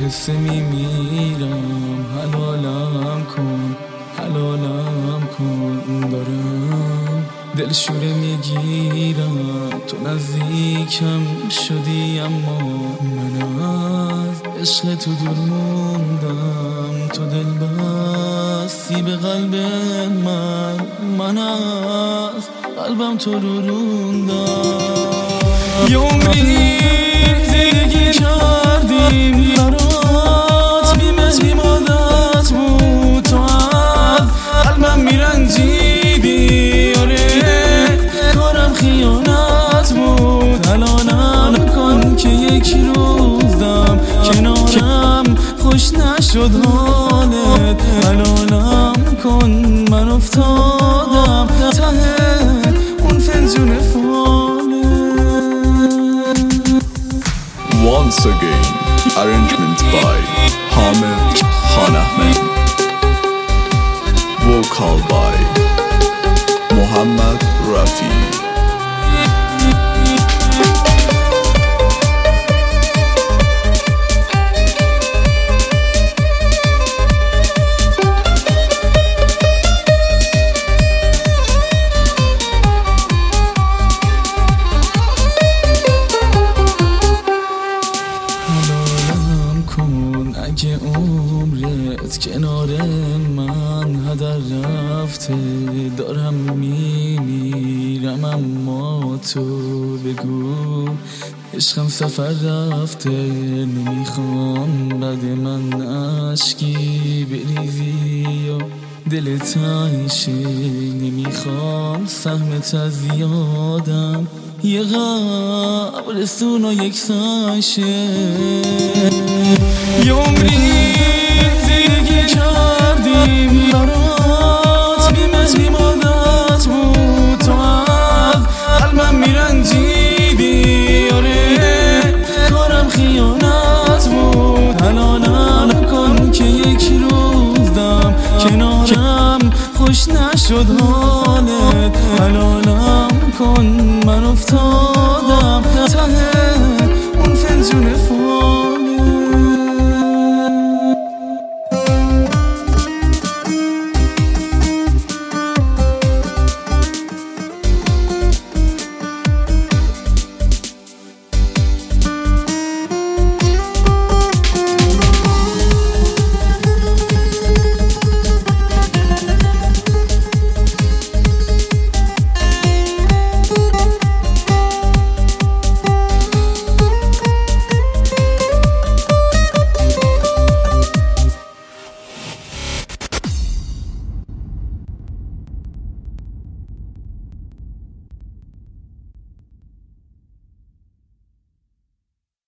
آهسته میمیرم، حلالم کن، حلالم کن. دارم دلشوره میگیرم، تو نزدیکم شدی اما من از عشق تو دور موندم. تو دل بستی به قلب من از قلبم تو رو روندم. یه عمری زندگی کردیم برات، بی‌مهری عادت بود، تو از قلبم میرنجیدی. آره کارم خیانت بود، حلالم کن که یک روزم کنارم خوش نشد حالت. حلالم کن من افتادم ته اون فنجون فالت. Once again, arrangement by Hamid Khan Ahmed, vocal by Muhammad Rafi. اگه عمرت کنار من هدر رفته، دارم میمیرم اما تو بگو عشقم سفر رفته. نمیخوام بعد من عشقی بریزی یا دل تنگ، نمیخوام سهمت از یادم یه قبرستون و یک سنشه. یه عمری زندگی کردیم برات، بی‌مهری عادت بود، تو از قلبم میرنجیدی. آره کارم خیانت بود، حلالم کن که یک روزم کنارم خوش نشد حالت. حلالم کن من افتادم